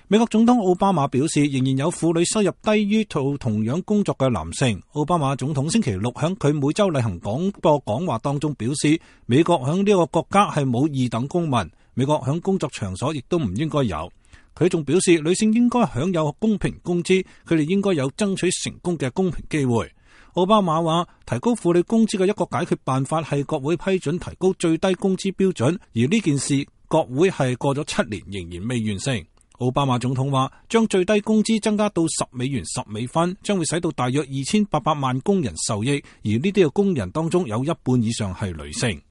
美國總統奧巴馬表示，仍然有婦女收入低於做同樣工作嘅男性。奧巴馬總統星期六喺佢每周例行廣播講話當中表示，美國喺呢個國家係冇二等公民，美國喺工作場所亦都唔應該有。佢仲表示，女性應該享有公平工資，佢哋應該有爭取成功嘅公平機會。奧巴馬話，提高婦女工資嘅一個解決辦法係國會批准提高最低工資標準，而呢件事國會係過咗7年仍然未完成。奧巴馬總統話，將最低工資增加到$10.10，將會使到大約2800萬工人受益，而呢啲嘅工人當中有一半以上係女性。